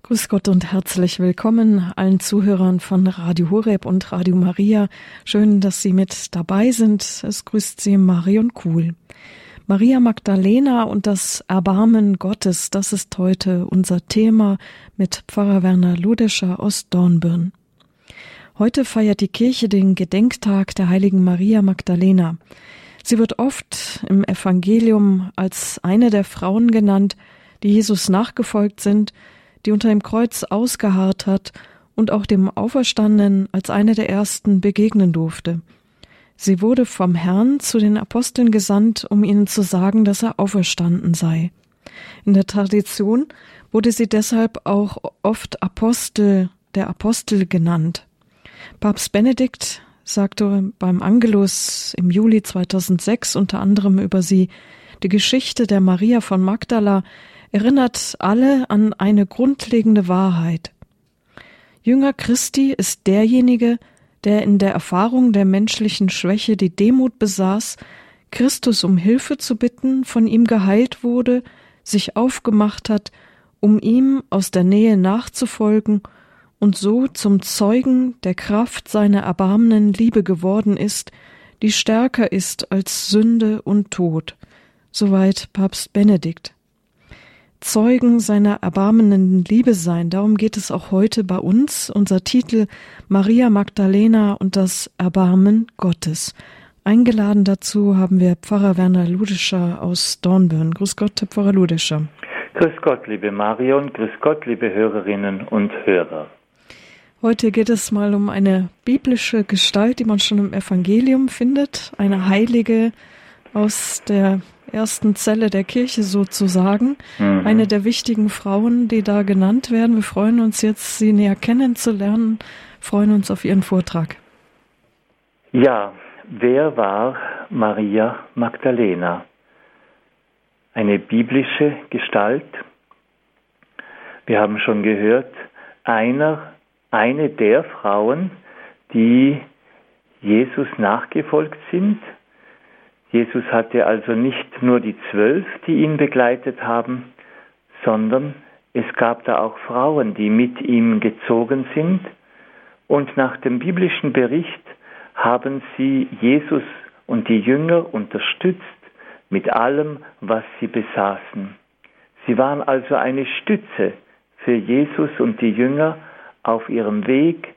Grüß Gott und herzlich willkommen allen Zuhörern von Radio Horeb und Radio Maria. Schön, dass Sie mit dabei sind. Es grüßt Sie Marion Kuhl. Maria Magdalena und das Erbarmen Gottes, das ist heute unser Thema mit Pfarrer Werner Ludescher aus Dornbirn. Heute feiert die Kirche den Gedenktag der heiligen Maria Magdalena. Sie wird oft im Evangelium als eine der Frauen genannt, die Jesus nachgefolgt sind, die unter dem Kreuz ausgeharrt hat und auch dem Auferstandenen als eine der ersten begegnen durfte. Sie wurde vom Herrn zu den Aposteln gesandt, um ihnen zu sagen, dass er auferstanden sei. In der Tradition wurde sie deshalb auch oft der Apostel genannt. Papst Benedikt sagte beim Angelus im Juli 2006 unter anderem über sie: Die Geschichte der Maria von Magdala erinnert alle an eine grundlegende Wahrheit. Jünger Christi ist derjenige, der in der Erfahrung der menschlichen Schwäche die Demut besaß, Christus um Hilfe zu bitten, von ihm geheilt wurde, sich aufgemacht hat, um ihm aus der Nähe nachzufolgen und so zum Zeugen der Kraft seiner erbarmenden Liebe geworden ist, die stärker ist als Sünde und Tod. Soweit Papst Benedikt. Zeugen seiner erbarmenden Liebe sein. Darum geht es auch heute bei uns. Unser Titel: Maria Magdalena und das Erbarmen Gottes. Eingeladen dazu haben wir Pfarrer Werner Ludescher aus Dornbirn. Grüß Gott, Herr Pfarrer Ludescher. Grüß Gott, liebe Marion. Grüß Gott, liebe Hörerinnen und Hörer. Heute geht es mal um eine biblische Gestalt, die man schon im Evangelium findet. Eine Heilige aus der ersten Zelle der Kirche sozusagen. Eine der wichtigen Frauen, die da genannt werden. Wir freuen uns jetzt, Sie näher kennenzulernen, freuen uns auf Ihren Vortrag. Ja, wer war Maria Magdalena? Eine biblische Gestalt. Wir haben schon gehört, eine der Frauen, die Jesus nachgefolgt sind. Jesus hatte also nicht nur die 12, die ihn begleitet haben, sondern es gab da auch Frauen, die mit ihm gezogen sind. Und nach dem biblischen Bericht haben sie Jesus und die Jünger unterstützt mit allem, was sie besaßen. Sie waren also eine Stütze für Jesus und die Jünger auf ihrem Weg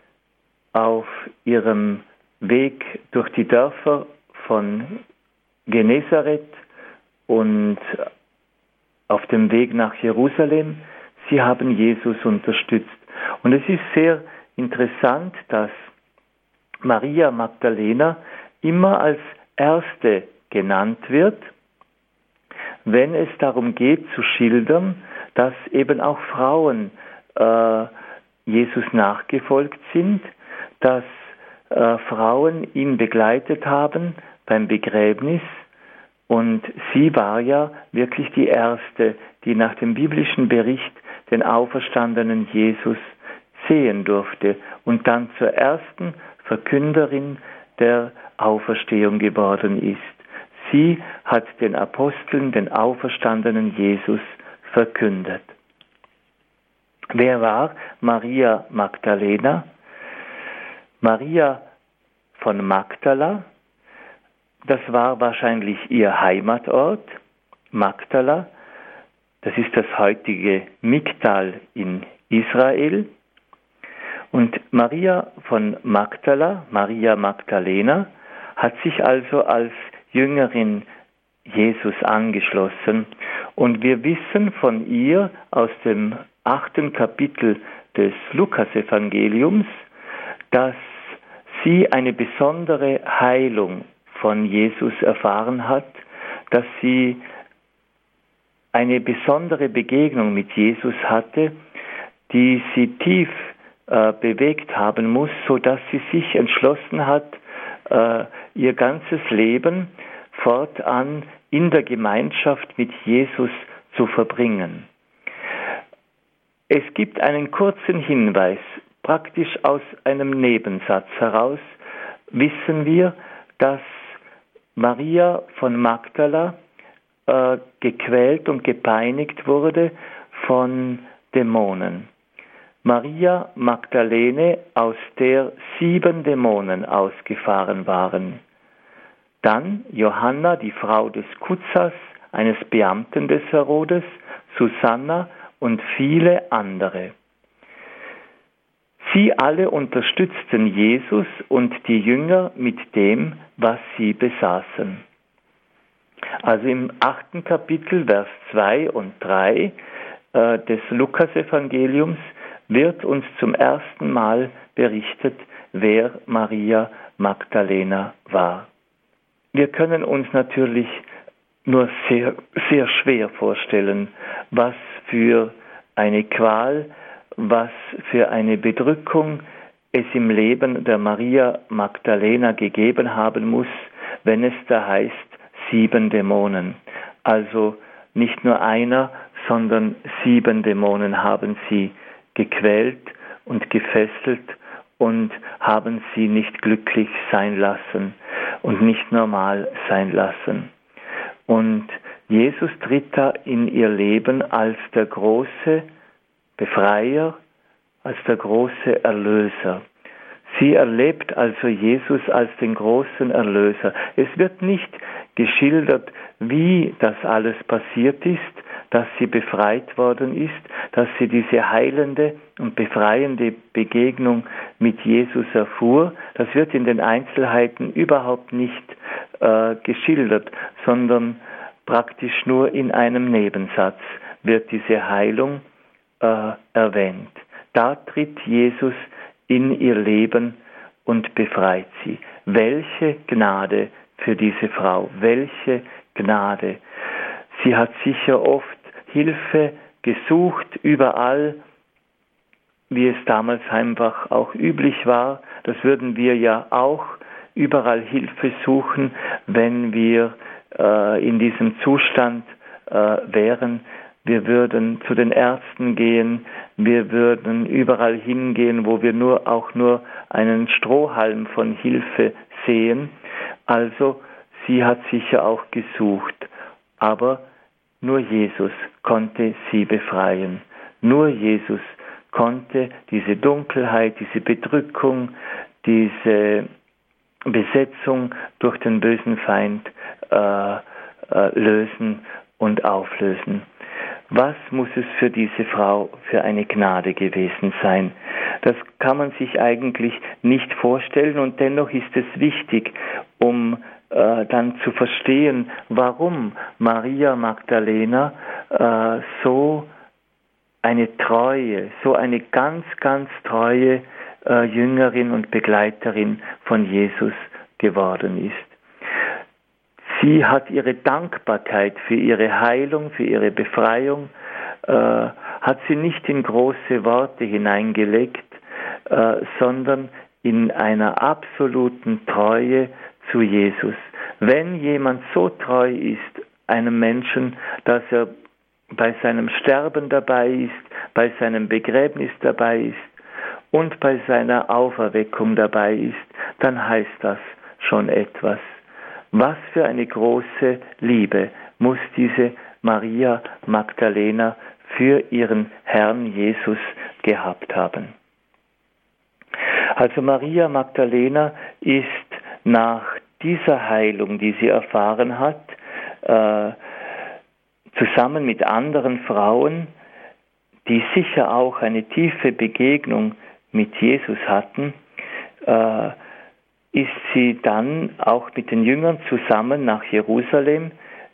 durch die Dörfer von Genezareth und auf dem Weg nach Jerusalem. Sie haben Jesus unterstützt. Und es ist sehr interessant, dass Maria Magdalena immer als Erste genannt wird, wenn es darum geht zu schildern, dass eben auch Frauen Jesus nachgefolgt sind, dass Frauen ihn begleitet haben beim Begräbnis, und sie war ja wirklich die Erste, die nach dem biblischen Bericht den auferstandenen Jesus sehen durfte und dann zur ersten Verkünderin der Auferstehung geworden ist. Sie hat den Aposteln den auferstandenen Jesus verkündet. Wer war Maria Magdalena? Maria von Magdala, das war wahrscheinlich ihr Heimatort. Magdala, das ist das heutige Migdal in Israel. Und Maria von Magdala, Maria Magdalena, hat sich also als Jüngerin Jesus angeschlossen. Und wir wissen von ihr aus dem 8. Kapitel des Lukas-Evangeliums, dass sie eine besondere Heilung von Jesus erfahren hat, dass sie eine besondere Begegnung mit Jesus hatte, die sie tief bewegt haben muss, sodass sie sich entschlossen hat, ihr ganzes Leben fortan in der Gemeinschaft mit Jesus zu verbringen. Es gibt einen kurzen Hinweis, praktisch aus einem Nebensatz heraus wissen wir, dass Maria von Magdala gequält und gepeinigt wurde von Dämonen. Maria Magdalene, aus der 7 Dämonen ausgefahren waren. Dann Johanna, die Frau des Kutzas, eines Beamten des Herodes, Susanna und viele andere. Sie alle unterstützten Jesus und die Jünger mit dem, was sie besaßen. Also im 8. Kapitel, Vers 2 und 3 des Lukasevangeliums wird uns zum ersten Mal berichtet, wer Maria Magdalena war. Wir können uns natürlich nur sehr, sehr schwer vorstellen, was für eine Qual, was für eine Bedrückung es im Leben der Maria Magdalena gegeben haben muss, wenn es da heißt 7 Dämonen. Also nicht nur einer, sondern 7 Dämonen haben sie gequält und gefesselt und haben sie nicht glücklich sein lassen und nicht normal sein lassen. Und Jesus tritt da in ihr Leben als der große Befreier, als der große Erlöser. Sie erlebt also Jesus als den großen Erlöser. Es wird nicht geschildert, wie das alles passiert ist, dass sie befreit worden ist, dass sie diese heilende und befreiende Begegnung mit Jesus erfuhr. Das wird in den Einzelheiten überhaupt nicht geschildert, sondern praktisch nur in einem Nebensatz wird diese Heilung erwähnt. Da tritt Jesus in ihr Leben und befreit sie. Welche Gnade für diese Frau, welche Gnade. Sie hat sicher oft Hilfe gesucht, überall, wie es damals einfach auch üblich war. Das würden wir ja auch überall Hilfe suchen, wenn wir in diesem Zustand wären. Wir würden zu den Ärzten gehen, wir würden überall hingehen, wo wir auch nur einen Strohhalm von Hilfe sehen. Also sie hat sicher auch gesucht, aber nur Jesus konnte sie befreien. Nur Jesus konnte diese Dunkelheit, diese Bedrückung, diese Besetzung durch den bösen Feind lösen und auflösen. Was muss es für diese Frau für eine Gnade gewesen sein? Das kann man sich eigentlich nicht vorstellen und dennoch ist es wichtig, um dann zu verstehen, warum Maria Magdalena so eine treue, so eine ganz, ganz treue Jüngerin und Begleiterin von Jesus geworden ist. Sie hat ihre Dankbarkeit für ihre Heilung, für ihre Befreiung, hat sie nicht in große Worte hineingelegt, sondern in einer absoluten Treue zu Jesus. Wenn jemand so treu ist, einem Menschen, dass er bei seinem Sterben dabei ist, bei seinem Begräbnis dabei ist und bei seiner Auferweckung dabei ist, dann heißt das schon etwas. Was für eine große Liebe muss diese Maria Magdalena für ihren Herrn Jesus gehabt haben. Also Maria Magdalena ist nach dieser Heilung, die sie erfahren hat, zusammen mit anderen Frauen, die sicher auch eine tiefe Begegnung mit Jesus hatten, ist sie dann auch mit den Jüngern zusammen nach Jerusalem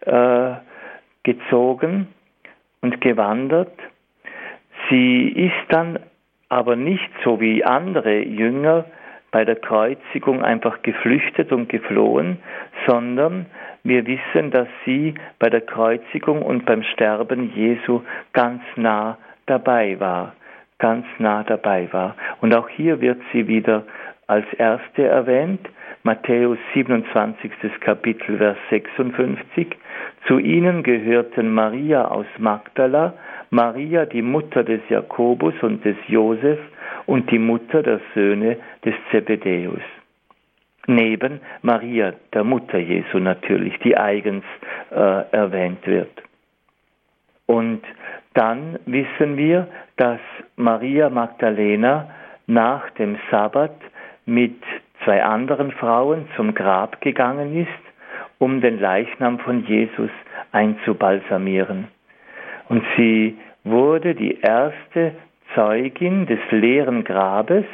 gezogen und gewandert. Sie ist dann aber nicht so wie andere Jünger bei der Kreuzigung einfach geflüchtet und geflohen, sondern wir wissen, dass sie bei der Kreuzigung und beim Sterben Jesu ganz nah dabei war. Ganz nah dabei war. Und auch hier wird sie wieder als erste erwähnt, Matthäus 27. Kapitel, Vers 56. Zu ihnen gehörten Maria aus Magdala, Maria, die Mutter des Jakobus und des Josef und die Mutter der Söhne des Zebedäus. Neben Maria, der Mutter Jesu natürlich, die eigens erwähnt wird. Und Dann wissen wir, dass Maria Magdalena nach dem Sabbat mit 2 anderen Frauen zum Grab gegangen ist, um den Leichnam von Jesus einzubalsamieren. Und sie wurde die erste Zeugin des leeren Grabes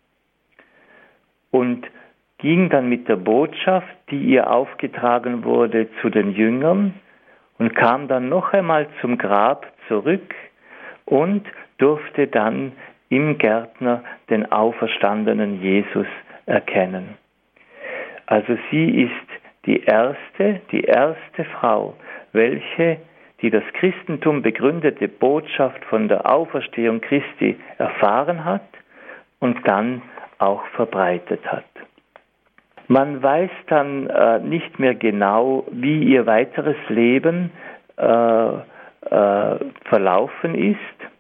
und ging dann mit der Botschaft, die ihr aufgetragen wurde, zu den Jüngern und kam dann noch einmal zum Grab zurück und durfte dann im Gärtner den auferstandenen Jesus erkennen. Also sie ist die erste Frau, welche die das Christentum begründete Botschaft von der Auferstehung Christi erfahren hat und dann auch verbreitet hat. Man weiß dann nicht mehr genau, wie ihr weiteres Leben verlaufen ist,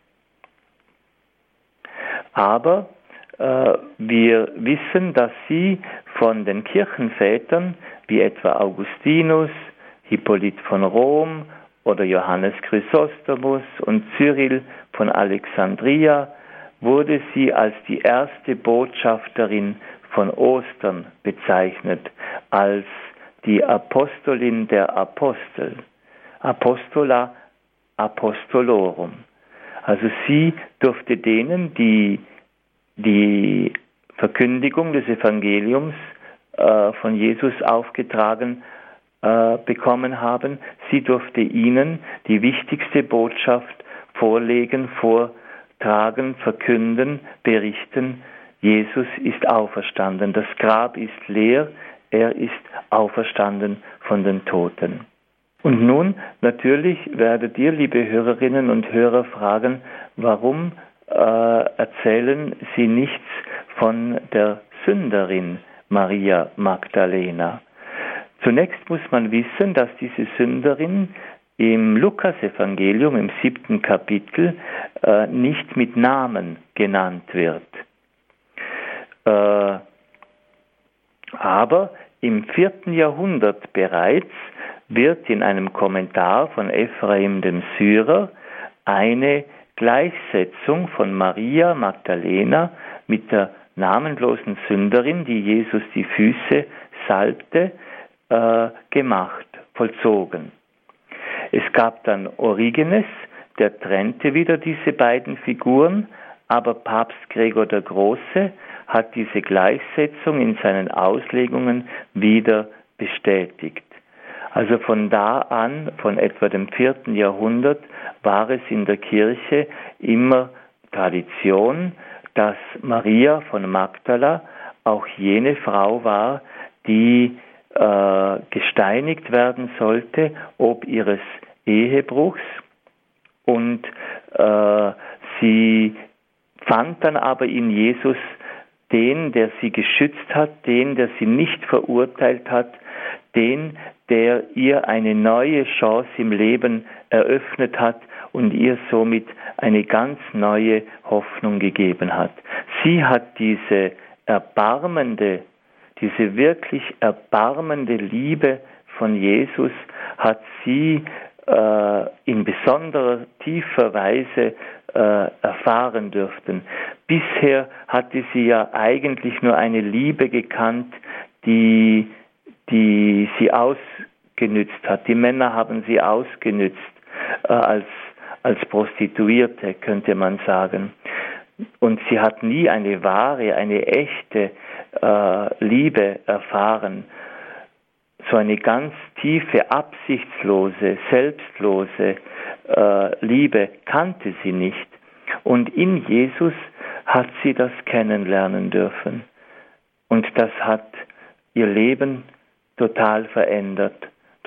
aber wir wissen, dass sie von den Kirchenvätern wie etwa Augustinus, Hippolyt von Rom oder Johannes Chrysostomus und Cyril von Alexandria wurde sie als die erste Botschafterin von Ostern bezeichnet, als die Apostolin der Apostel, Apostola Apostolorum. Also sie durfte denen, die die Verkündigung des Evangeliums von Jesus aufgetragen bekommen haben, sie durfte ihnen die wichtigste Botschaft vorlegen, vortragen, verkünden, berichten. Jesus ist auferstanden, das Grab ist leer, er ist auferstanden von den Toten. Und nun, natürlich werdet ihr, liebe Hörerinnen und Hörer, fragen, warum erzählen sie nichts von der Sünderin Maria Magdalena? Zunächst muss man wissen, dass diese Sünderin im Lukas-Evangelium im 7. Kapitel nicht mit Namen genannt wird. Aber im 4. Jahrhundert bereits wird in einem Kommentar von Ephraim dem Syrer eine Gleichsetzung von Maria Magdalena mit der namenlosen Sünderin, die Jesus die Füße salbte, gemacht, vollzogen. Es gab dann Origenes, der trennte wieder diese beiden Figuren, aber Papst Gregor der Große hat diese Gleichsetzung in seinen Auslegungen wieder bestätigt. Also von da an, von etwa dem 4. Jahrhundert, war es in der Kirche immer Tradition, dass Maria von Magdala auch jene Frau war, die gesteinigt werden sollte, ob ihres Ehebruchs. Und sie fand dann aber in Jesus den, der sie geschützt hat, den, der sie nicht verurteilt hat, den, der ihr eine neue Chance im Leben eröffnet hat und ihr somit eine ganz neue Hoffnung gegeben hat. Sie hat diese wirklich erbarmende Liebe von Jesus, hat sie in besonderer, tiefer Weise erfahren dürfen. Bisher hatte sie ja eigentlich nur eine Liebe gekannt, die sie ausgenützt hat. Die Männer haben sie ausgenützt als Prostituierte, könnte man sagen. Und sie hat nie eine wahre, eine echte Liebe erfahren. So eine ganz tiefe, absichtslose, selbstlose Liebe kannte sie nicht. Und in Jesus hat sie das kennenlernen dürfen. Und das hat ihr Leben total verändert.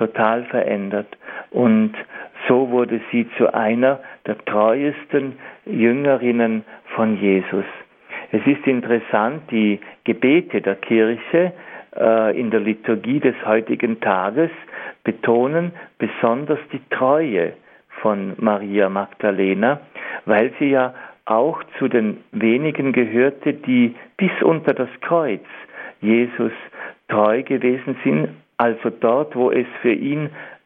Und so wurde sie zu einer der treuesten Jüngerinnen von Jesus. Es ist interessant, die Gebete der Kirche in der Liturgie des heutigen Tages betonen besonders die Treue von Maria Magdalena, weil sie ja auch zu den wenigen gehörte, die bis unter das Kreuz Jesus treu gewesen sind, also dort, wo es für ihn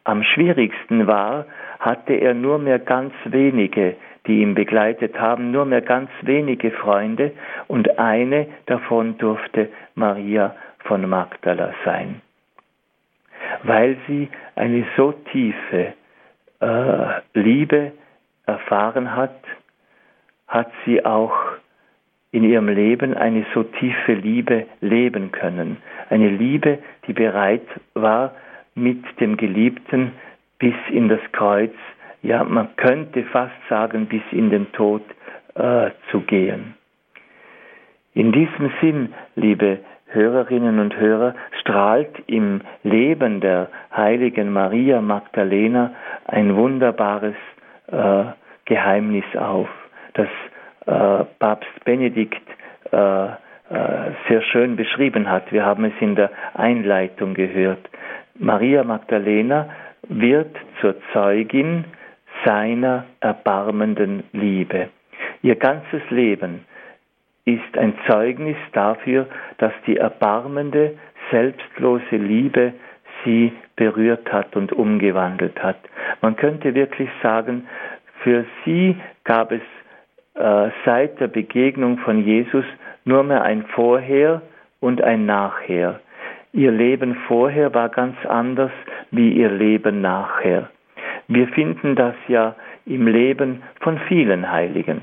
am schwierigsten war, hatte er nur mehr ganz wenige, die ihn begleitet haben, nur mehr ganz wenige Freunde, und eine davon durfte Maria von Magdala sein. Weil sie eine so tiefe Liebe erfahren hat, hat sie auch in ihrem Leben eine so tiefe Liebe leben können. Eine Liebe, die bereit war, mit dem Geliebten bis in das Kreuz, ja, man könnte fast sagen, bis in den Tod zu gehen. In diesem Sinn, liebe Hörerinnen und Hörer, strahlt im Leben der heiligen Maria Magdalena ein wunderbares Geheimnis auf, das Papst Benedikt sehr schön beschrieben hat. Wir haben es in der Einleitung gehört. Maria Magdalena wird zur Zeugin seiner erbarmenden Liebe. Ihr ganzes Leben ist ein Zeugnis dafür, dass die erbarmende, selbstlose Liebe sie berührt hat und umgewandelt hat. Man könnte wirklich sagen, für sie gab es seit der Begegnung von Jesus nur mehr ein Vorher und ein Nachher. Ihr Leben vorher war ganz anders wie ihr Leben nachher. Wir finden das ja im Leben von vielen Heiligen,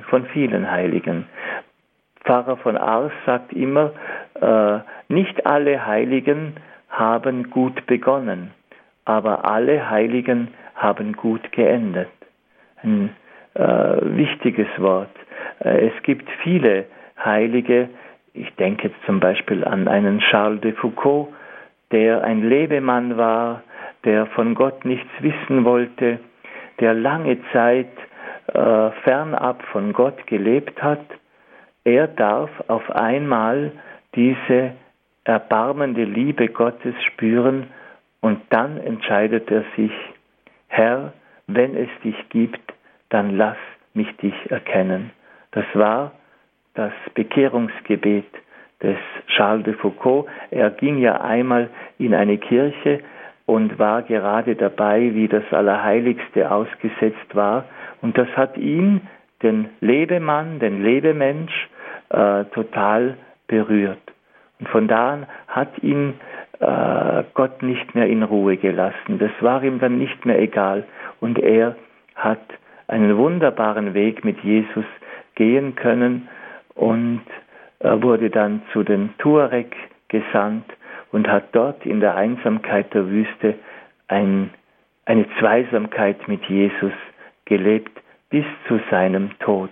Pfarrer von Ars sagt immer, nicht alle Heiligen haben gut begonnen, aber alle Heiligen haben gut geendet. Ein wichtiges Wort. Es gibt viele Heilige, ich denke jetzt zum Beispiel an einen Charles de Foucauld, der ein Lebemann war, der von Gott nichts wissen wollte, der lange Zeit fernab von Gott gelebt hat. Er darf auf einmal diese erbarmende Liebe Gottes spüren und dann entscheidet er sich, Herr, wenn es dich gibt, dann lass mich dich erkennen. Das war das Bekehrungsgebet des Charles de Foucauld. Er ging ja einmal in eine Kirche und war gerade dabei, wie das Allerheiligste ausgesetzt war. Und das hat ihn, den Lebemann, den Lebemensch, total berührt. Und von da an hat ihn Gott nicht mehr in Ruhe gelassen. Das war ihm dann nicht mehr egal. Und er hat einen wunderbaren Weg mit Jesus gehen können und er wurde dann zu den Tuareg gesandt und hat dort in der Einsamkeit der Wüste eine Zweisamkeit mit Jesus gelebt bis zu seinem Tod.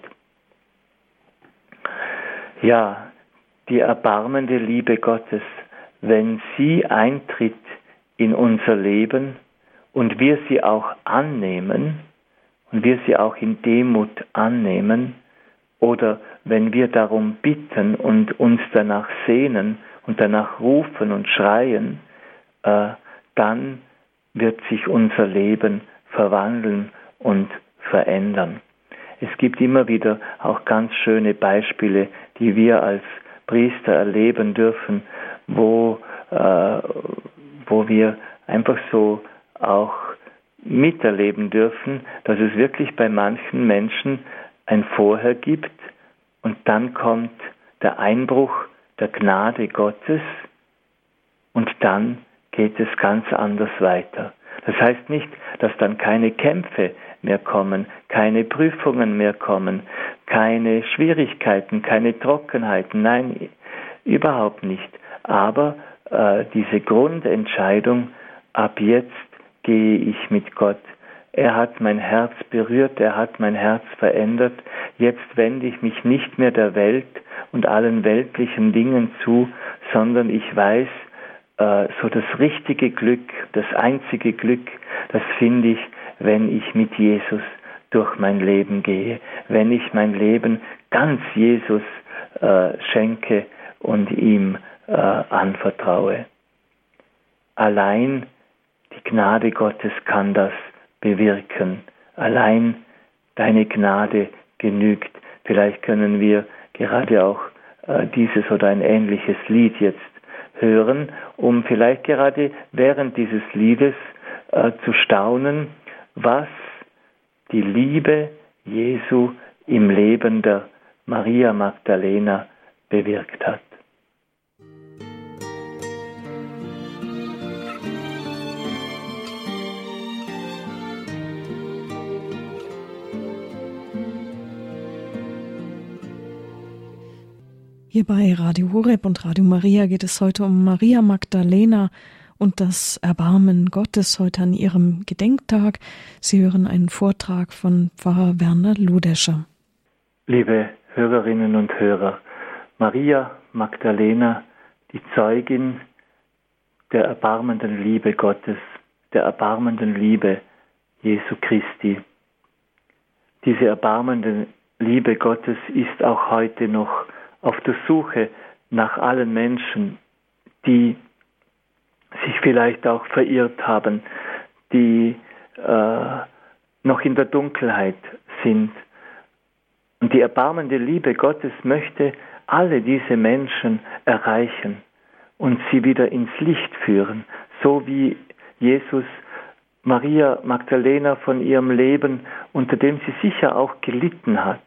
Ja, die erbarmende Liebe Gottes, wenn sie eintritt in unser Leben und wir sie auch annehmen und wir sie auch in Demut annehmen oder wenn wir darum bitten und uns danach sehnen und danach rufen und schreien, dann wird sich unser Leben verwandeln und verändern. Es gibt immer wieder auch ganz schöne Beispiele, die wir als Priester erleben dürfen, wo wir einfach so auch miterleben dürfen, dass es wirklich bei manchen Menschen ein Vorher gibt und dann kommt der Einbruch der Gnade Gottes und dann geht es ganz anders weiter. Das heißt nicht, dass dann keine Kämpfe mehr kommen, keine Prüfungen mehr kommen, keine Schwierigkeiten, keine Trockenheiten, nein, überhaupt nicht. Aber diese Grundentscheidung, ab jetzt gehe ich mit Gott. Er hat mein Herz berührt, er hat mein Herz verändert. Jetzt wende ich mich nicht mehr der Welt und allen weltlichen Dingen zu, sondern ich weiß, so das richtige Glück, das einzige Glück, das finde ich, wenn ich mit Jesus durch mein Leben gehe, wenn ich mein Leben ganz Jesus schenke und ihm anvertraue. Allein die Gnade Gottes kann das bewirken. Allein deine Gnade genügt. Vielleicht können wir gerade auch dieses oder ein ähnliches Lied jetzt hören, um vielleicht gerade während dieses Liedes zu staunen, was die Liebe Jesu im Leben der Maria Magdalena bewirkt hat. Hier bei Radio Horeb und Radio Maria geht es heute um Maria Magdalena und das Erbarmen Gottes heute an ihrem Gedenktag. Sie hören einen Vortrag von Pfarrer Werner Ludescher. Liebe Hörerinnen und Hörer, Maria Magdalena, die Zeugin der erbarmenden Liebe Gottes, der erbarmenden Liebe Jesu Christi. Diese erbarmende Liebe Gottes ist auch heute noch auf der Suche nach allen Menschen, die sich vielleicht auch verirrt haben, die noch in der Dunkelheit sind. Und die erbarmende Liebe Gottes möchte alle diese Menschen erreichen und sie wieder ins Licht führen, so wie Jesus Maria Magdalena von ihrem Leben, unter dem sie sicher auch gelitten hat.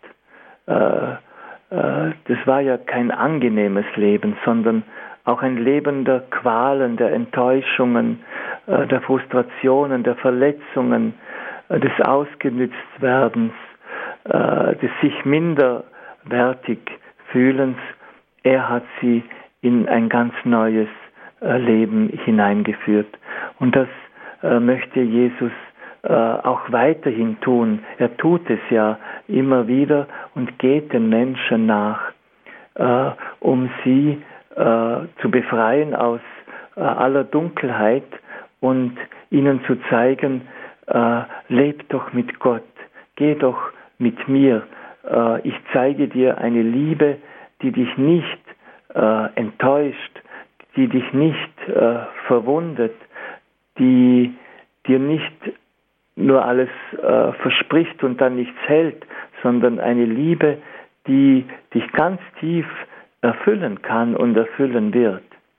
Das war ja kein angenehmes Leben, sondern auch ein Leben der Qualen, der Enttäuschungen, der Frustrationen, der Verletzungen, des Ausgenütztwerdens, des sich minderwertig Fühlens. Er hat sie in ein ganz neues Leben hineingeführt. Und das möchte Jesus auch weiterhin tun. Er tut es ja immer wieder und geht den Menschen nach, um sie zu befreien aus aller Dunkelheit und ihnen zu zeigen, leb doch mit Gott, geh doch mit mir. Ich zeige dir eine Liebe, die dich nicht enttäuscht, die dich nicht verwundet, die dir nicht nur alles verspricht und dann nichts hält, sondern eine Liebe, die dich ganz tief erfüllen kann und erfüllen wird.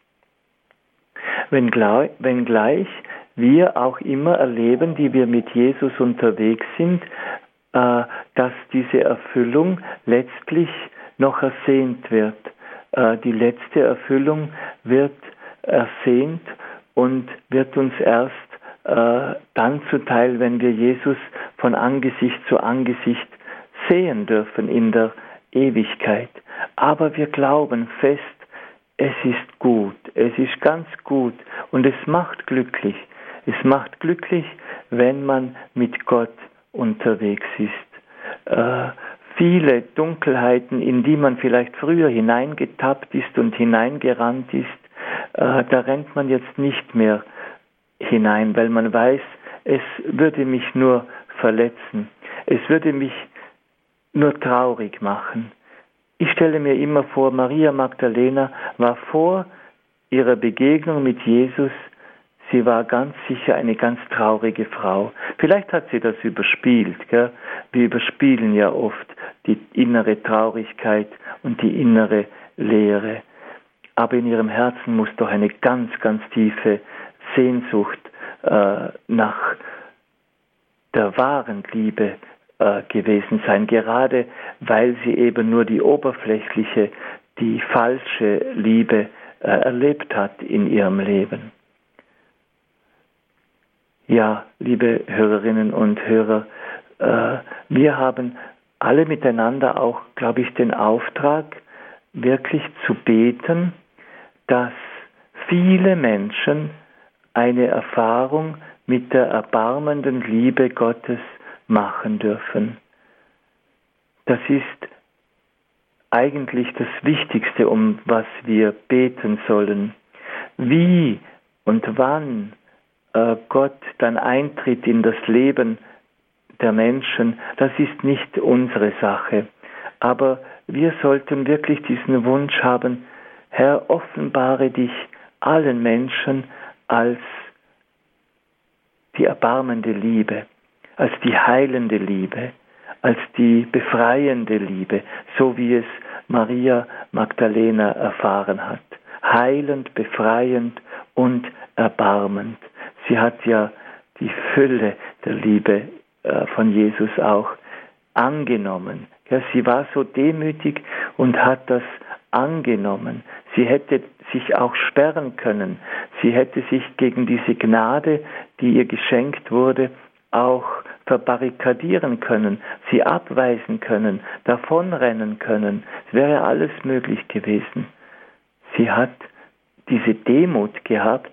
Wenngleich wir auch immer erleben, die wir mit Jesus unterwegs sind, dass diese Erfüllung letztlich noch ersehnt wird. Die letzte Erfüllung wird ersehnt und wird uns erst dann zuteil, wenn wir Jesus von Angesicht zu Angesicht sehen dürfen in der Ewigkeit. Aber wir glauben fest, es ist gut, es ist ganz gut und es macht glücklich. Es macht glücklich, wenn man mit Gott unterwegs ist. Viele Dunkelheiten, in die man vielleicht früher hineingetappt ist und hineingerannt ist, da rennt man jetzt nicht mehr hinein, weil man weiß, es würde mich nur verletzen, es würde mich nur traurig machen. Ich stelle mir immer vor, Maria Magdalena war vor ihrer Begegnung mit Jesus, sie war ganz sicher eine ganz traurige Frau. Vielleicht hat sie das überspielt, gell? Wir überspielen ja oft die innere Traurigkeit und die innere Leere. Aber in ihrem Herzen muss doch eine ganz, ganz tiefe Sehnsucht nach der wahren Liebe gewesen sein, gerade weil sie eben nur die oberflächliche, die falsche Liebe erlebt hat in ihrem Leben. Ja, liebe Hörerinnen und Hörer, wir haben alle miteinander auch, glaube ich, den Auftrag, wirklich zu beten, dass viele Menschen eine Erfahrung mit der erbarmenden Liebe Gottes machen dürfen. Das ist eigentlich das Wichtigste, um was wir beten sollen. Wie und wann Gott dann eintritt in das Leben der Menschen, das ist nicht unsere Sache. Aber wir sollten wirklich diesen Wunsch haben, Herr, offenbare dich allen Menschen als die erbarmende Liebe, als die heilende Liebe, als die befreiende Liebe, so wie es Maria Magdalena erfahren hat. Heilend, befreiend und erbarmend. Sie hat ja die Fülle der Liebe von Jesus auch angenommen. Ja, sie war so demütig und hat das angenommen. Sie hätte sich auch sperren können. Sie hätte sich gegen diese Gnade, die ihr geschenkt wurde, auch verbarrikadieren können, sie abweisen können, davonrennen können. Es wäre alles möglich gewesen. Sie hat diese Demut gehabt,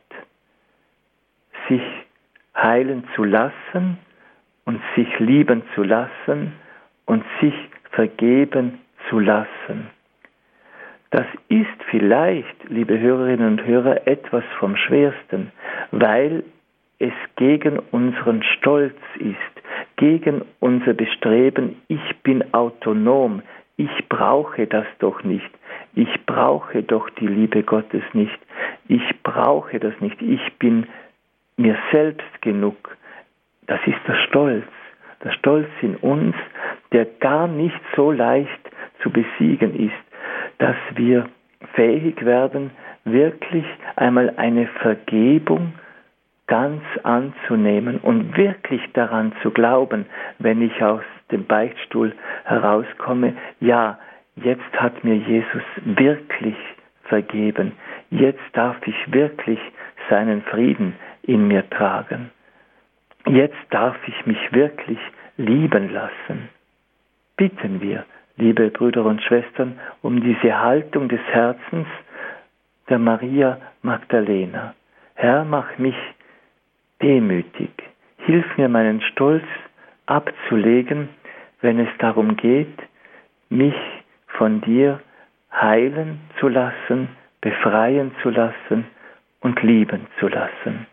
sich heilen zu lassen und sich lieben zu lassen und sich vergeben zu lassen. Das ist vielleicht, liebe Hörerinnen und Hörer, etwas vom Schwersten, weil es gegen unseren Stolz ist, gegen unser Bestreben, ich bin autonom, ich brauche das doch nicht, ich brauche doch die Liebe Gottes nicht, ich brauche das nicht, ich bin mir selbst genug. Das ist der Stolz in uns, der gar nicht so leicht zu besiegen ist, dass wir fähig werden, wirklich einmal eine Vergebung ganz anzunehmen und wirklich daran zu glauben, wenn ich aus dem Beichtstuhl herauskomme, ja, jetzt hat mir Jesus wirklich vergeben, jetzt darf ich wirklich seinen Frieden in mir tragen, jetzt darf ich mich wirklich lieben lassen. Bitten wir, liebe Brüder und Schwestern, um diese Haltung des Herzens der Maria Magdalena. Herr, mach mich demütig. Hilf mir, meinen Stolz abzulegen, wenn es darum geht, mich von dir heilen zu lassen, befreien zu lassen und lieben zu lassen.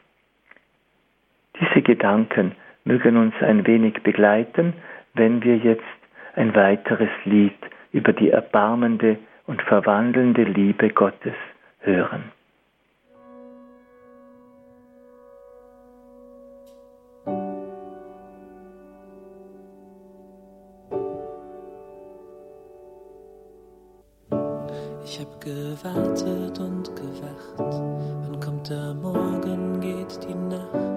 Diese Gedanken mögen uns ein wenig begleiten, wenn wir jetzt ein weiteres Lied über die erbarmende und verwandelnde Liebe Gottes hören. Ich hab gewartet und gewacht, wann kommt der Morgen, geht die Nacht.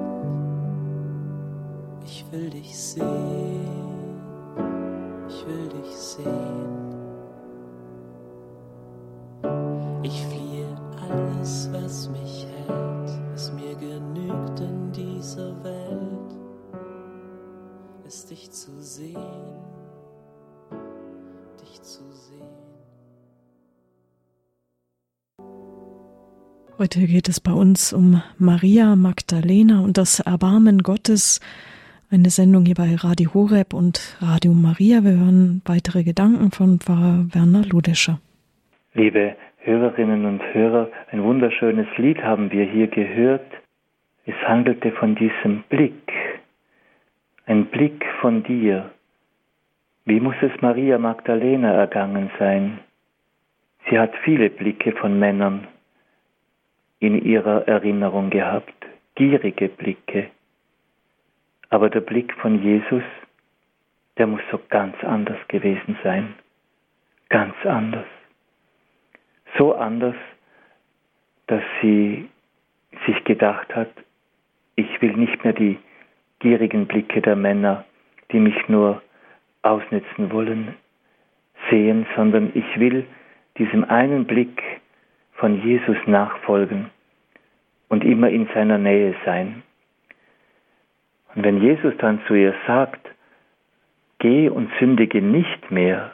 Ich will dich sehen, ich will dich sehen. Ich fliehe alles, was mich hält, was mir genügt in dieser Welt, ist dich zu sehen, dich zu sehen. Heute geht es bei uns um Maria Magdalena und das Erbarmen Gottes. Eine Sendung hier bei Radio Horeb und Radio Maria. Wir hören weitere Gedanken von Pfarrer Werner Ludescher. Liebe Hörerinnen und Hörer, ein wunderschönes Lied haben wir hier gehört. Es handelte von diesem Blick, ein Blick von dir. Wie muss es Maria Magdalena ergangen sein? Sie hat viele Blicke von Männern in ihrer Erinnerung gehabt, gierige Blicke. Aber der Blick von Jesus, der muss so ganz anders gewesen sein. Ganz anders. So anders, dass sie sich gedacht hat, ich will nicht mehr die gierigen Blicke der Männer, die mich nur ausnützen wollen, sehen, sondern ich will diesem einen Blick von Jesus nachfolgen und immer in seiner Nähe sein. Und wenn Jesus dann zu ihr sagt, geh und sündige nicht mehr,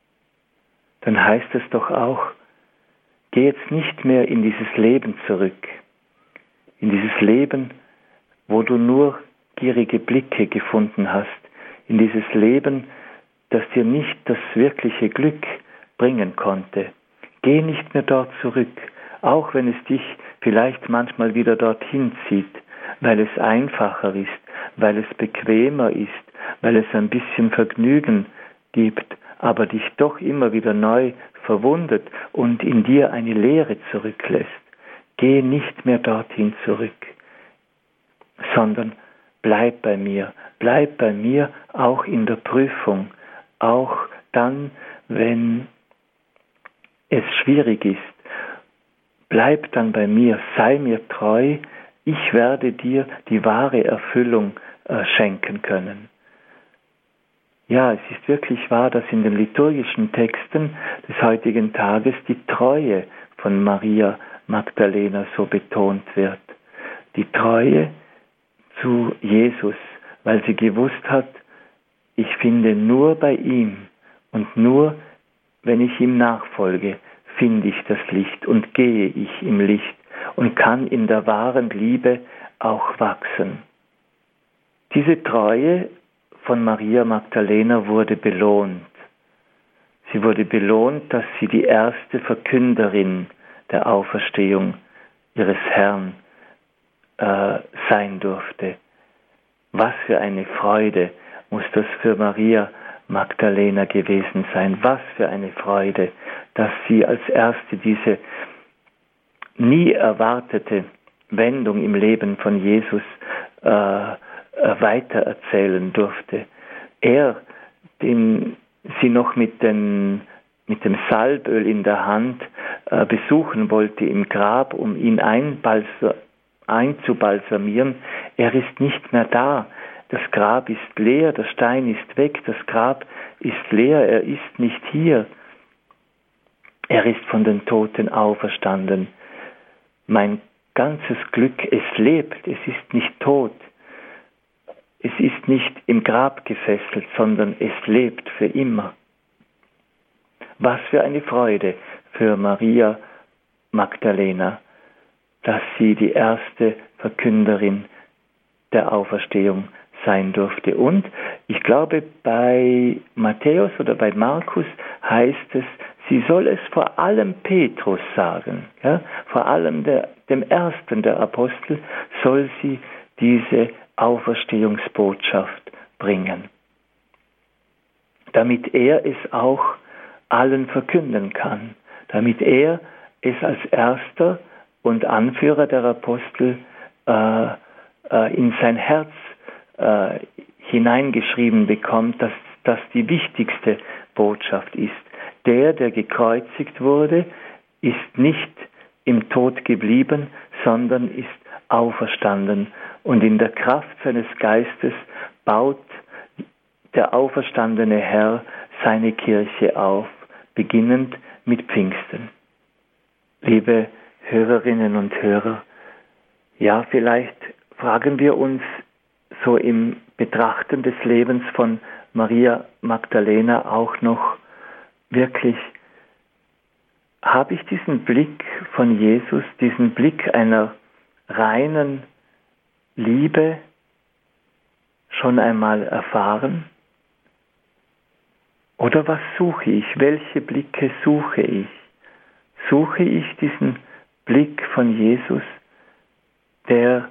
dann heißt es doch auch, geh jetzt nicht mehr in dieses Leben zurück, in dieses Leben, wo du nur gierige Blicke gefunden hast, in dieses Leben, das dir nicht das wirkliche Glück bringen konnte. Geh nicht mehr dort zurück, auch wenn es dich vielleicht manchmal wieder dorthin zieht, weil es einfacher ist, weil es bequemer ist, weil es ein bisschen Vergnügen gibt, aber dich doch immer wieder neu verwundet und in dir eine Leere zurücklässt. Geh nicht mehr dorthin zurück, sondern bleib bei mir auch in der Prüfung, auch dann, wenn es schwierig ist. Bleib dann bei mir, sei mir treu, ich werde dir die wahre Erfüllung schenken können. Ja, es ist wirklich wahr, dass in den liturgischen Texten des heutigen Tages die Treue von Maria Magdalena so betont wird. Die Treue zu Jesus, weil sie gewusst hat, ich finde nur bei ihm und nur, wenn ich ihm nachfolge, finde ich das Licht und gehe ich im Licht und kann in der wahren Liebe auch wachsen. Diese Treue von Maria Magdalena wurde belohnt. Sie wurde belohnt, dass sie die erste Verkünderin der Auferstehung ihres Herrn sein durfte. Was für eine Freude muss das für Maria Magdalena gewesen sein. Was für eine Freude, dass sie als Erste diese nie erwartete Wendung im Leben von Jesus weitererzählen durfte. Er, den sie noch mit dem Salböl in der Hand besuchen wollte im Grab, um ihn einzubalsamieren, er ist nicht mehr da. Das Grab ist leer, der Stein ist weg, das Grab ist leer, er ist nicht hier. Er ist von den Toten auferstanden. Mein ganzes Glück, es lebt, es ist nicht tot. Es ist nicht im Grab gefesselt, sondern es lebt für immer. Was für eine Freude für Maria Magdalena, dass sie die erste Verkünderin der Auferstehung sein durfte. Und ich glaube, bei Matthäus oder bei Markus heißt es, sie soll es vor allem Petrus sagen. Ja? Vor allem dem ersten der Apostel soll sie diese Auferstehungsbotschaft bringen, damit er es auch allen verkünden kann, damit er es als erster und Anführer der Apostel in sein Herz hineingeschrieben bekommt, dass das die wichtigste Botschaft ist. Der gekreuzigt wurde, ist nicht im Tod geblieben, sondern ist auferstanden. Und in der Kraft seines Geistes baut der auferstandene Herr seine Kirche auf, beginnend mit Pfingsten. Liebe Hörerinnen und Hörer, ja, vielleicht fragen wir uns so im Betrachten des Lebens von Maria Magdalena auch noch wirklich, habe ich diesen Blick von Jesus, diesen Blick einer reinen Liebe schon einmal erfahren? Oder was suche ich? Welche Blicke suche ich? Suche ich diesen Blick von Jesus, der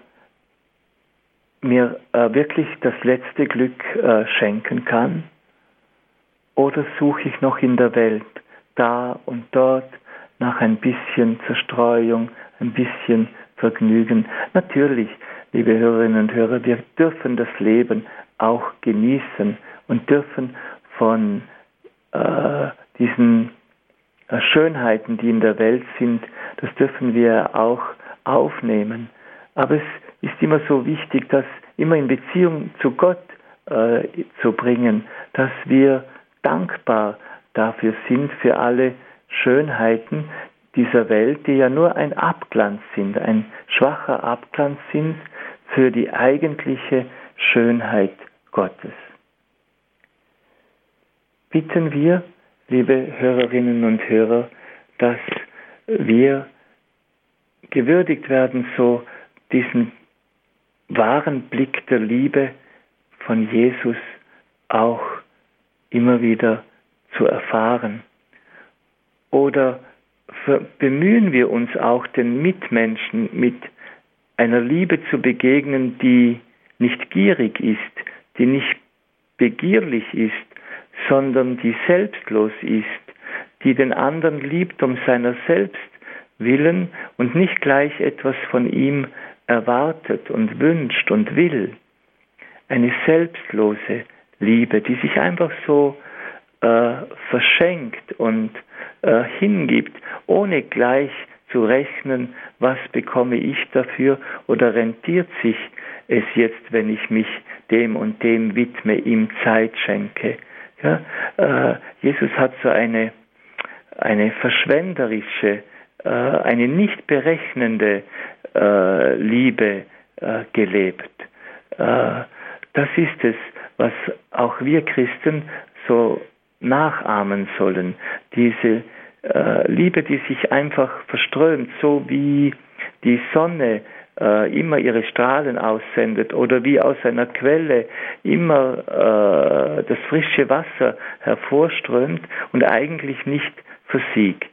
mir wirklich das letzte Glück schenken kann? Oder suche ich noch in der Welt, da und dort, nach ein bisschen Zerstreuung, ein bisschen Vergnügen? Natürlich, liebe Hörerinnen und Hörer, wir dürfen das Leben auch genießen und dürfen von diesen Schönheiten, die in der Welt sind, das dürfen wir auch aufnehmen. Aber es ist immer so wichtig, das immer in Beziehung zu Gott zu bringen, dass wir dankbar dafür sind, für alle Schönheiten dieser Welt, die ja nur ein Abglanz sind, ein schwacher Abglanz sind für die eigentliche Schönheit Gottes. Bitten wir, liebe Hörerinnen und Hörer, dass wir gewürdigt werden, so diesen wahren Blick der Liebe von Jesus auch immer wieder zu erfahren. Oder bemühen wir uns auch, den Mitmenschen mit einer Liebe zu begegnen, die nicht gierig ist, die nicht begierlich ist, sondern die selbstlos ist, die den anderen liebt um seiner selbst willen und nicht gleich etwas von ihm erwartet und wünscht und will. Eine selbstlose Liebe, die sich einfach so verschenkt und hingibt, ohne gleich zu rechnen, was bekomme ich dafür oder rentiert sich es jetzt, wenn ich mich dem und dem widme, ihm Zeit schenke. Ja? Jesus hat so eine verschwenderische, eine nicht berechnende Liebe gelebt. Das ist es, was auch wir Christen so nachahmen sollen. Diese Liebe, die sich einfach verströmt, so wie die Sonne immer ihre Strahlen aussendet oder wie aus einer Quelle immer das frische Wasser hervorströmt und eigentlich nicht versiegt.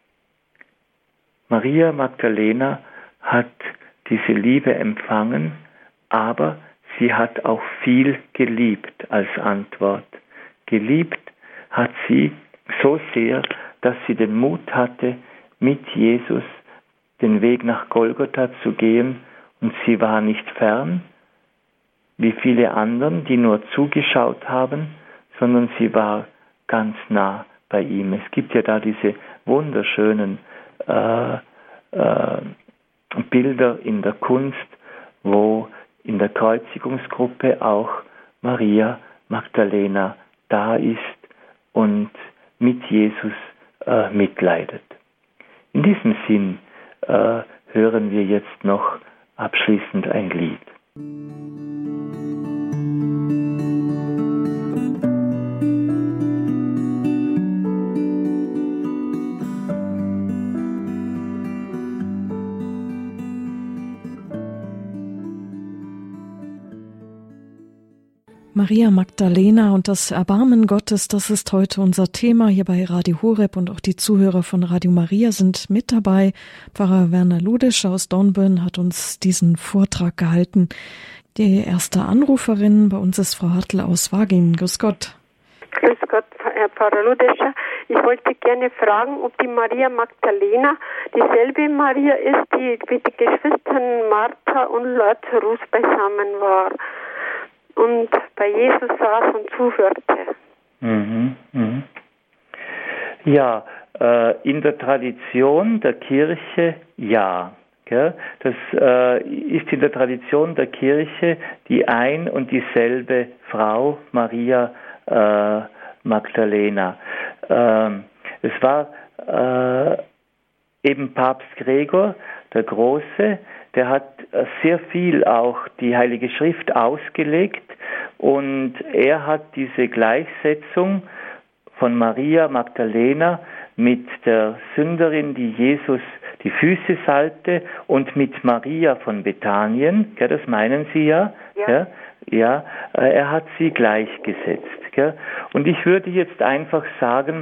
Maria Magdalena hat diese Liebe empfangen, aber sie hat auch viel geliebt als Antwort. Geliebt hat sie so sehr, dass sie den Mut hatte, mit Jesus den Weg nach Golgotha zu gehen, und sie war nicht fern, wie viele anderen, die nur zugeschaut haben, sondern sie war ganz nah bei ihm. Es gibt ja da diese wunderschönen Bilder in der Kunst, wo in der Kreuzigungsgruppe auch Maria Magdalena da ist und mit Jesus mitleidet. In diesem Sinn hören wir jetzt noch abschließend ein Lied. Maria Magdalena und das Erbarmen Gottes, das ist heute unser Thema hier bei Radio Horeb, und auch die Zuhörer von Radio Maria sind mit dabei. Pfarrer Werner Ludisch aus Dornbirn hat uns diesen Vortrag gehalten. Die erste Anruferin bei uns ist Frau Hartl aus Waging. Grüß Gott. Grüß Gott, Herr Pfarrer Ludescher. Ich wollte gerne fragen, ob die Maria Magdalena dieselbe Maria ist, die mit den Geschwistern Martha und Lazarus beisammen war und bei Jesus saß und zuhörte. Ja, in der Tradition der Kirche ja. Das ist in der Tradition der Kirche die ein und dieselbe Frau, Maria Magdalena. Es war eben Papst Gregor der Große, der hat sehr viel auch die Heilige Schrift ausgelegt, und er hat diese Gleichsetzung von Maria Magdalena mit der Sünderin, die Jesus die Füße salbte, und mit Maria von Bethanien, das meinen Sie ja? Ja, er hat sie gleichgesetzt. Und ich würde jetzt einfach sagen,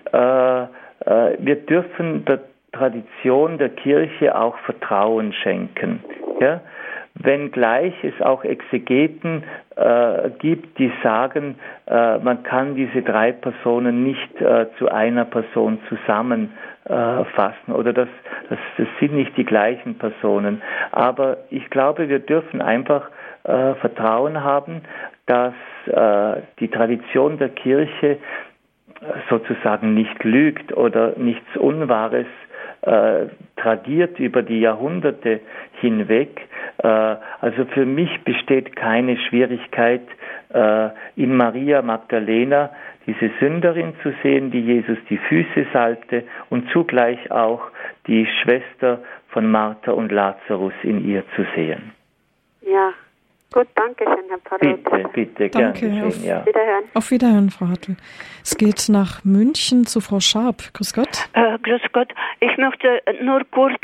wir dürfen der Tradition der Kirche auch Vertrauen schenken. Wenngleich es auch Exegeten gibt, die sagen, man kann diese drei Personen nicht zu einer Person zusammenfassen, oder das sind nicht die gleichen Personen. Aber ich glaube, wir dürfen einfach Vertrauen haben, dass die Tradition der Kirche sozusagen nicht lügt oder nichts Unwahres tradiert über die Jahrhunderte hinweg. Also für mich besteht keine Schwierigkeit, in Maria Magdalena diese Sünderin zu sehen, die Jesus die Füße salbte, und zugleich auch die Schwester von Martha und Lazarus in ihr zu sehen. Ja. Gut, danke schön, Herr Pfarrer. Bitte, danke, gern geschehen, ja. Auf Wiederhören, Frau Hartl. Es geht nach München zu Frau Scharp. Grüß Gott. Grüß Gott. Ich möchte nur kurz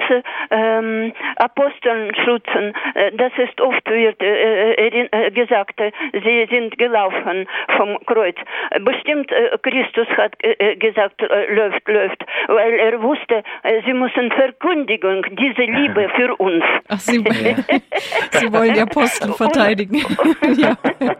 Aposteln schützen. Das ist oft wird gesagt, sie sind gelaufen vom Kreuz. Bestimmt Christus hat gesagt, läuft, weil er wusste, sie müssen Verkündigung, diese Liebe für uns. Ach, Sie wollen die Apostel verteidigen. Ja.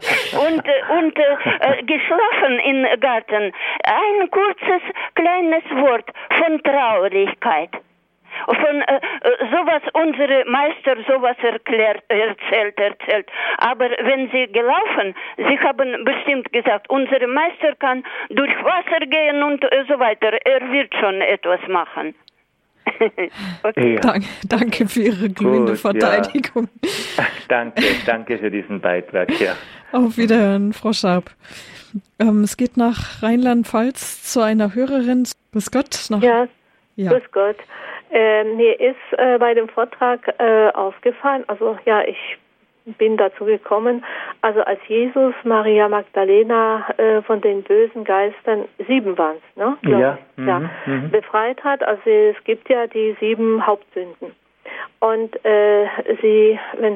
Und geschlafen im Garten. Ein kurzes, kleines Wort von Traurigkeit. Von sowas unsere Meister sowas erzählt. Aber wenn sie gelaufen, sie haben bestimmt gesagt, unser Meister kann durch Wasser gehen und so weiter. Er wird schon etwas machen. Okay. Ja. Danke für Ihre glühende Gut, Verteidigung. Ja. Danke für diesen Beitrag. Ja. Auf Wiederhören, Frau Scharp. Es geht nach Rheinland-Pfalz zu einer Hörerin. Grüß Gott. Ja, Ja. grüß Gott. Mir ist bei dem Vortrag aufgefallen, also ja, ich bin dazu gekommen, also als Jesus Maria Magdalena von den bösen Geistern, 7 waren es, ne? Ja. Befreit hat. Also es gibt ja die 7 Hauptsünden. Und sie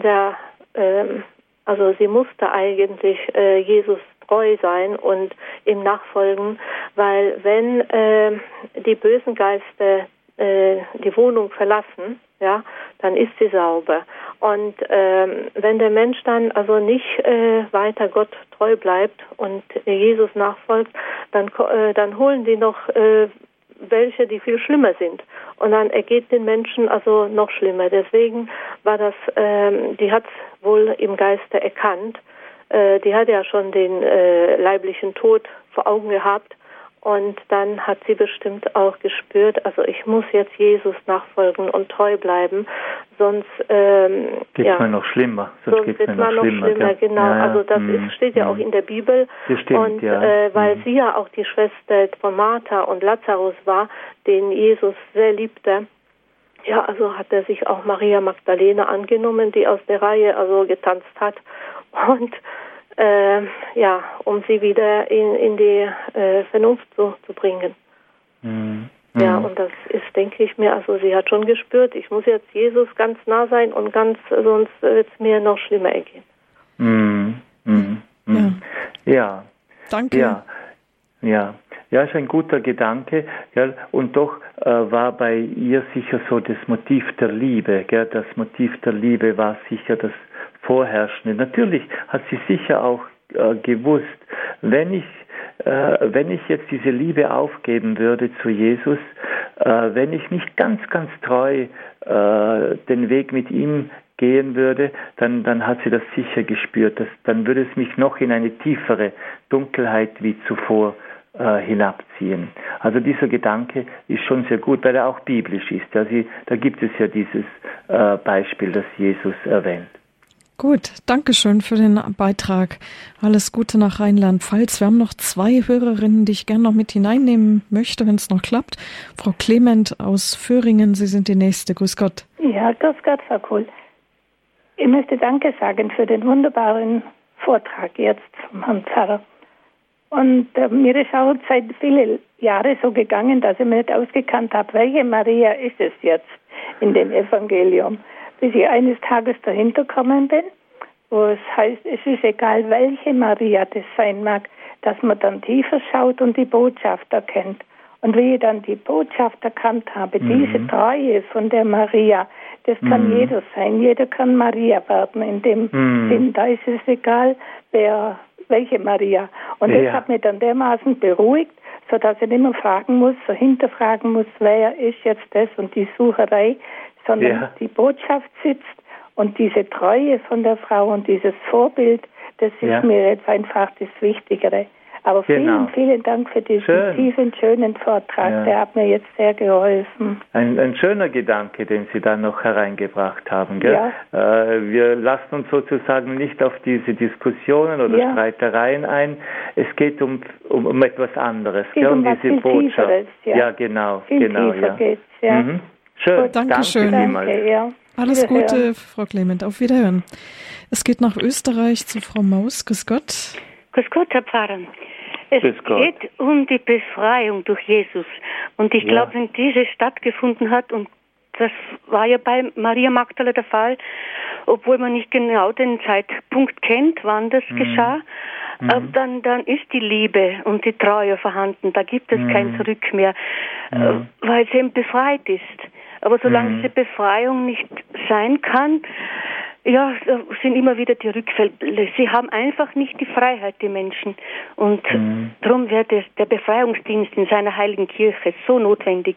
musste eigentlich Jesus treu sein und ihm nachfolgen, weil wenn die bösen Geister die Wohnung verlassen, ja, dann ist sie sauber. Und wenn der Mensch dann also nicht weiter Gott treu bleibt und Jesus nachfolgt, dann holen die noch welche, die viel schlimmer sind. Und dann ergeht den Menschen also noch schlimmer. Deswegen war das, die hat es wohl im Geiste erkannt. Die hat ja schon den leiblichen Tod vor Augen gehabt. Und dann hat sie bestimmt auch gespürt, also ich muss jetzt Jesus nachfolgen und treu bleiben, sonst geht's mir noch schlimmer. Sonst geht's mir noch schlimmer, genau. Ja. Also das steht ja auch in der Bibel. Das stimmt, und weil sie ja auch die Schwester von Martha und Lazarus war, den Jesus sehr liebte, ja, also hat er sich auch Maria Magdalena angenommen, die aus der Reihe also getanzt hat. Und um sie wieder in die Vernunft zu bringen. Ja, und das ist, denke ich mir, also sie hat schon gespürt, ich muss jetzt Jesus ganz nah sein und sonst wird es mir noch schlimmer ergehen. Ja. Danke. Ja, ist ein guter Gedanke, gell? Und doch war bei ihr sicher so das Motiv der Liebe, gell? Das Motiv der Liebe war sicher das Vorherrschende. Natürlich hat sie sicher auch gewusst, wenn ich jetzt diese Liebe aufgeben würde zu Jesus, wenn ich nicht ganz, ganz treu den Weg mit ihm gehen würde, dann hat sie das sicher gespürt. Dann würde es mich noch in eine tiefere Dunkelheit wie zuvor hinabziehen. Also dieser Gedanke ist schon sehr gut, weil er auch biblisch ist. Da gibt es ja dieses Beispiel, das Jesus erwähnt. Gut, Dankeschön für den Beitrag. Alles Gute nach Rheinland-Pfalz. Wir haben noch 2 Hörerinnen, die ich gerne noch mit hineinnehmen möchte, wenn es noch klappt. Frau Clement aus Föhringen, Sie sind die Nächste. Grüß Gott. Ja, grüß Gott, Frau Kohl. Ich möchte Danke sagen für den wunderbaren Vortrag jetzt vom Herrn Pfarrer. Und mir ist auch seit vielen Jahren so gegangen, dass ich mir nicht ausgekannt habe, welche Maria ist es jetzt in dem Evangelium. Bis ich eines Tages dahinter gekommen bin, wo es heißt, es ist egal, welche Maria das sein mag, dass man dann tiefer schaut und die Botschaft erkennt. Und wie ich dann die Botschaft erkannt habe, diese Treue von der Maria, das kann jeder sein. Jeder kann Maria werden in dem Sinn. Da ist es egal, welche Maria. Und das hat mich dann dermaßen beruhigt, sodass ich nicht mehr fragen muss, so hinterfragen muss, wer ist jetzt das und die Sucherei, sondern die Botschaft sitzt und diese Treue von der Frau und dieses Vorbild, das ist mir jetzt einfach das Wichtigere. Aber vielen, vielen Dank für diesen tiefen, schönen Vortrag. Ja. Der hat mir jetzt sehr geholfen. Ein schöner Gedanke, den Sie da noch hereingebracht haben. Gell? Ja. Wir lassen uns sozusagen nicht auf diese Diskussionen oder Streitereien ein. Es geht um etwas anderes. Es geht um was diese viel Botschaft. Tieferes, Ja, genau. Viel tiefer geht's, ja. Schön, Gut, Dankeschön. Danke, ja. Alles Gute, Frau Clement. Auf Wiederhören. Es geht nach Österreich zu Frau Maus. Grüß Gott. Grüß Gott, Herr Pfarrer. Es geht um die Befreiung durch Jesus. Und ich glaube, wenn diese stattgefunden hat, und das war ja bei Maria Magdalena der Fall, obwohl man nicht genau den Zeitpunkt kennt, wann das geschah, dann ist die Liebe und die Treue vorhanden. Da gibt es kein Zurück mehr, weil sie eben befreit ist. Aber solange diese Befreiung nicht sein kann, sind immer wieder die Rückfälle. Sie haben einfach nicht die Freiheit, die Menschen. Und darum wird der Befreiungsdienst in seiner heiligen Kirche so notwendig.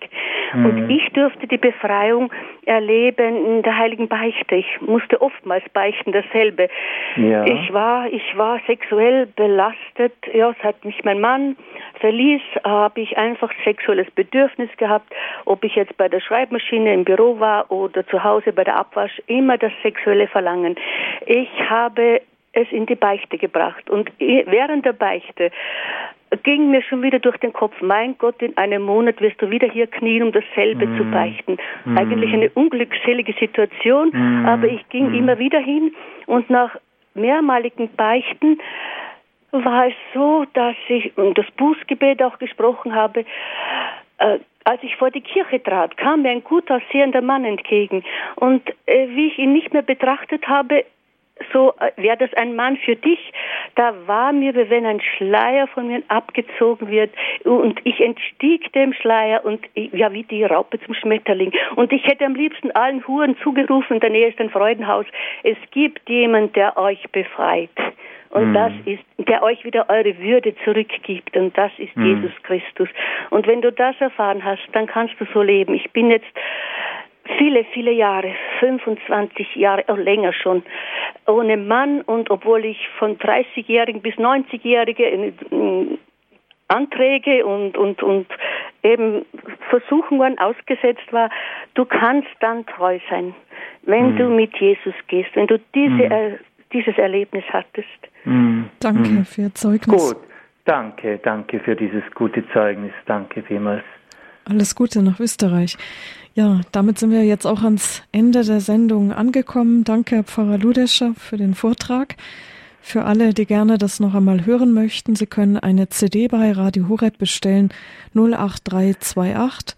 Und ich durfte die Befreiung erleben in der Heiligen Beichte. Ich musste oftmals beichten, dasselbe. Ja. Ich war sexuell belastet. Ja, seit mich mein Mann verließ, habe ich einfach sexuelles Bedürfnis gehabt. Ob ich jetzt bei der Schreibmaschine im Büro war oder zu Hause bei der Abwasch, immer das sexuelle Verlangen. Ich habe es in die Beichte gebracht. Und während der Beichte ging mir schon wieder durch den Kopf, mein Gott, in einem Monat wirst du wieder hier knien, um dasselbe zu beichten. Eigentlich eine unglückselige Situation, aber ich ging immer wieder hin und nach mehrmaligen Beichten war es so, dass ich das Bußgebet auch gesprochen habe. Als ich vor die Kirche trat, kam mir ein gut aussehender Mann entgegen. Und wie ich ihn nicht mehr betrachtet habe, so wäre das ein Mann für dich, da war mir, wie wenn ein Schleier von mir abgezogen wird und ich entstieg dem Schleier und ja, wie die Raupe zum Schmetterling. Und ich hätte am liebsten allen Huren zugerufen, in der Nähe ist ein Freudenhaus, es gibt jemand, der euch befreit. Und das ist, der euch wieder eure Würde zurückgibt. Und das ist Jesus Christus. Und wenn du das erfahren hast, dann kannst du so leben. Ich bin jetzt viele Jahre, 25 Jahre, länger schon, ohne Mann. Und obwohl ich von 30-Jährigen bis 90-Jährige Anträge und eben Versuchungen ausgesetzt war, du kannst dann treu sein, wenn du mit Jesus gehst, wenn du dieses Erlebnis hattest. Danke für Ihr Zeugnis. Gut, danke für dieses gute Zeugnis. Danke vielmals. Alles Gute nach Österreich. Ja, damit sind wir jetzt auch ans Ende der Sendung angekommen. Danke, Herr Pfarrer Ludescher, für den Vortrag. Für alle, die gerne das noch einmal hören möchten, Sie können eine CD bei Radio Horeb bestellen, 08328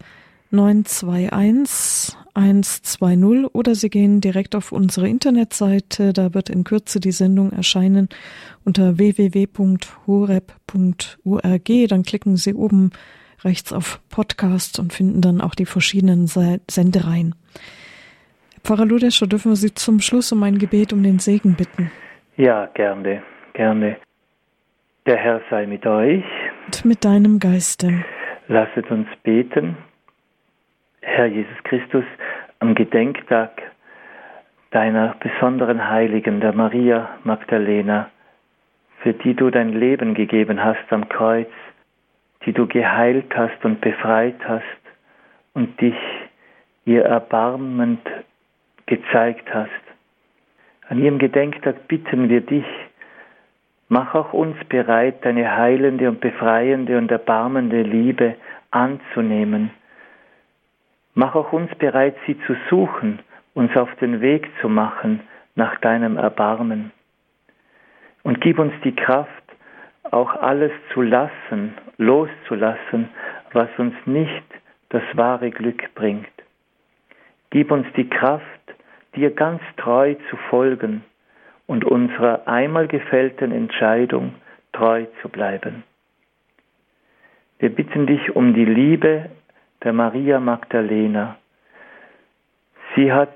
921 120, oder Sie gehen direkt auf unsere Internetseite, da wird in Kürze die Sendung erscheinen unter www.horeb.org. Dann klicken Sie oben rechts auf Podcast und finden dann auch die verschiedenen Sendereien. Pfarrer Ludescher, dürfen wir Sie zum Schluss um ein Gebet um den Segen bitten? Ja, gerne. Der Herr sei mit euch. Und mit deinem Geiste. Lasset uns beten. Herr Jesus Christus, am Gedenktag deiner besonderen Heiligen, der Maria Magdalena, für die du dein Leben gegeben hast am Kreuz, die du geheilt hast und befreit hast und dich ihr Erbarmen gezeigt hast. An ihrem Gedenktag bitten wir dich, mach auch uns bereit, deine heilende und befreiende und erbarmende Liebe anzunehmen. Mach auch uns bereit, sie zu suchen, uns auf den Weg zu machen nach deinem Erbarmen. Und gib uns die Kraft, auch alles zu lassen, loszulassen, was uns nicht das wahre Glück bringt. Gib uns die Kraft, dir ganz treu zu folgen und unserer einmal gefällten Entscheidung treu zu bleiben. Wir bitten dich um die Liebe der Maria Magdalena. Sie hat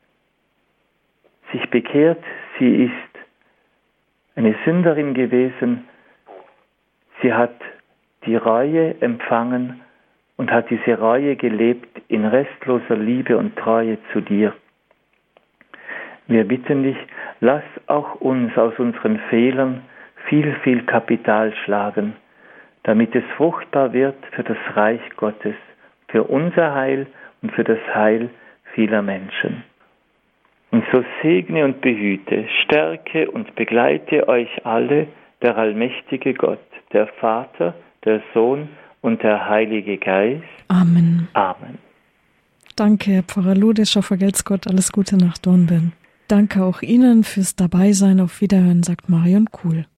sich bekehrt, sie ist eine Sünderin gewesen, sie hat die Reue empfangen und hat diese Reue gelebt in restloser Liebe und Treue zu dir. Wir bitten dich, lass auch uns aus unseren Fehlern viel Kapital schlagen, damit es fruchtbar wird für das Reich Gottes, für unser Heil und für das Heil vieler Menschen. Und so segne und behüte, stärke und begleite euch alle der allmächtige Gott, der Vater, der Sohn und der Heilige Geist. Amen. Amen. Danke, Herr Pfarrer Ludescher, vergelt's Gott, alles Gute nach Dornbirn. Danke auch Ihnen fürs Dabeisein. Auf Wiederhören, sagt Marion Kuhl.